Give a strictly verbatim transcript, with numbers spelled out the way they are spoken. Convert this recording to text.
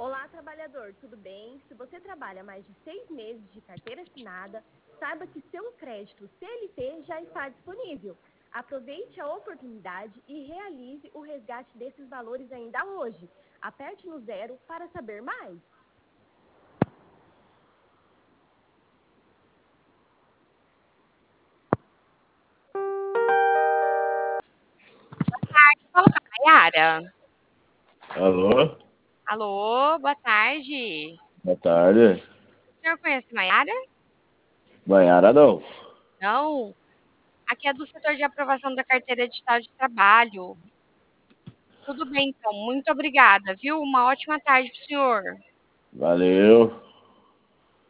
Olá, trabalhador, tudo bem? Se você trabalha mais de seis meses de carteira assinada, saiba que seu crédito C L T já está disponível. Aproveite a oportunidade e realize o resgate desses valores ainda hoje. Aperte no zero para saber mais. Fala com a Nayara. Alô? Alô, boa tarde. Boa tarde. O senhor conhece a Nayara? Banhara não. Não. Aqui é do setor de aprovação da carteira digital de trabalho. Tudo bem, então. Muito obrigada, viu? Uma ótima tarde pro senhor. Valeu.